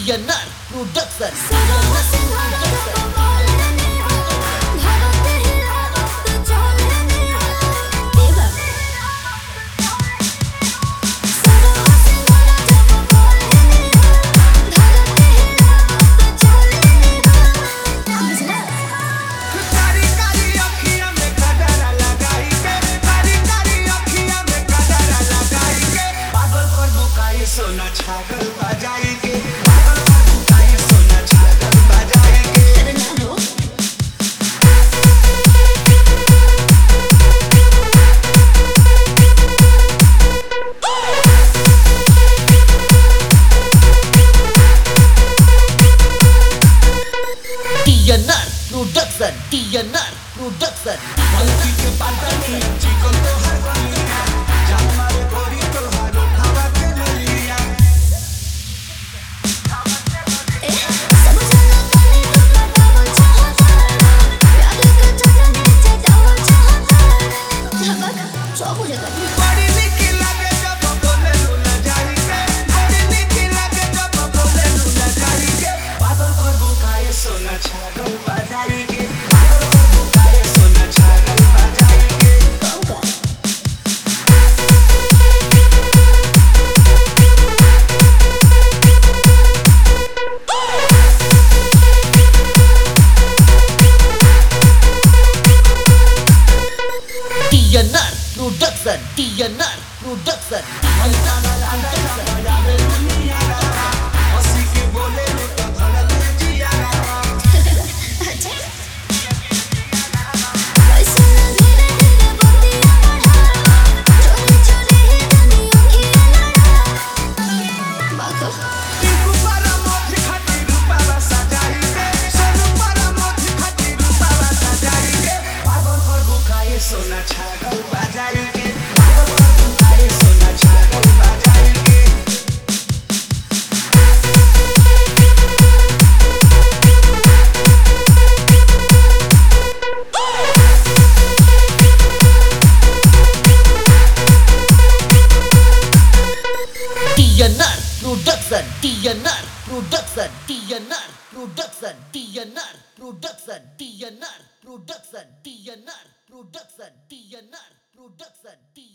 TNR Production. सोना छागल बजाएंगे, सोना छागल बजाएंगे। TNR Production. TNR Production. बल्कि के पातनी चिकन तो हर बलिया, जान मारे गोरी तो हर हवा के नलिया। बड़ी निकी लगे जब बोले लूना जाएंगे, बड़ी निकी लगे जब बोले लूना जाएंगे। बादल पर बुकाए सोना छागल बजाएंगे, बादल पर बुकाए सोना छागल बजाएंगे। TNR Production. TNR Production. हंसी के बोले तो धड़क जिया। टिकू पारा मोती खाती रूपावा सजाएंगे, सोनू पारा मोती खाती रूपावा सजाएंगे। पागल पर बुकाए सोना छागल बजाएंगे, पागल पर बुकाए सोना छागल बजाएंगे। TNR Production. TNR Production. TNR Production. TNR Production. TNR Production. TNR Production. TNR Production.